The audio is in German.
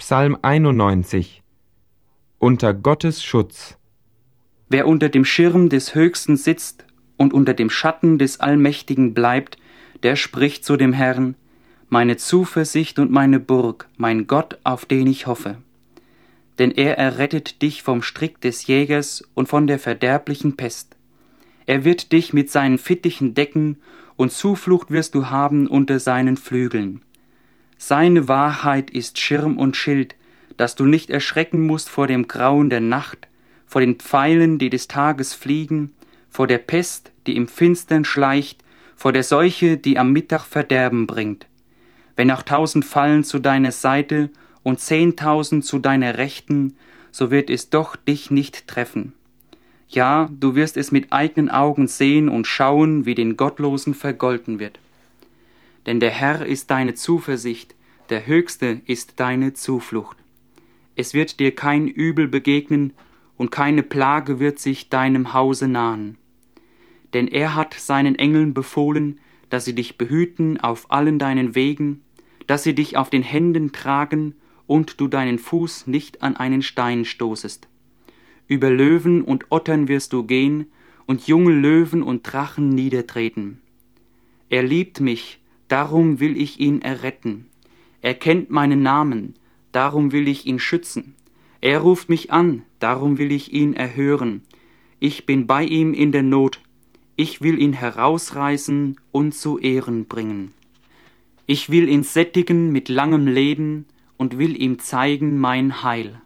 Psalm 91. Unter Gottes Schutz. Wer unter dem Schirm des Höchsten sitzt und unter dem Schatten des Allmächtigen bleibt, der spricht zu dem Herrn: Meine Zuversicht und meine Burg, mein Gott, auf den ich hoffe. Denn er errettet dich vom Strick des Jägers und von der verderblichen Pest. Er wird dich mit seinen Fittichen decken, und Zuflucht wirst du haben unter seinen Flügeln. Seine Wahrheit ist Schirm und Schild, dass du nicht erschrecken musst vor dem Grauen der Nacht, vor den Pfeilen, die des Tages fliegen, vor der Pest, die im Finstern schleicht, vor der Seuche, die am Mittag Verderben bringt. Wenn auch 1000 fallen zu deiner Seite und 10.000 zu deiner Rechten, so wird es doch dich nicht treffen. Ja, du wirst es mit eigenen Augen sehen und schauen, wie den Gottlosen vergolten wird. Denn der Herr ist deine Zuversicht, der Höchste ist deine Zuflucht. Es wird dir kein Übel begegnen, und keine Plage wird sich deinem Hause nahen. Denn er hat seinen Engeln befohlen, dass sie dich behüten auf allen deinen Wegen, dass sie dich auf den Händen tragen und du deinen Fuß nicht an einen Stein stoßest. Über Löwen und Ottern wirst du gehen und junge Löwen und Drachen niedertreten. Er liebt mich, darum will ich ihn erretten. Er kennt meinen Namen, darum will ich ihn schützen. Er ruft mich an, darum will ich ihn erhören. Ich bin bei ihm in der Not. Ich will ihn herausreißen und zu Ehren bringen. Ich will ihn sättigen mit langem Leben und will ihm zeigen mein Heil.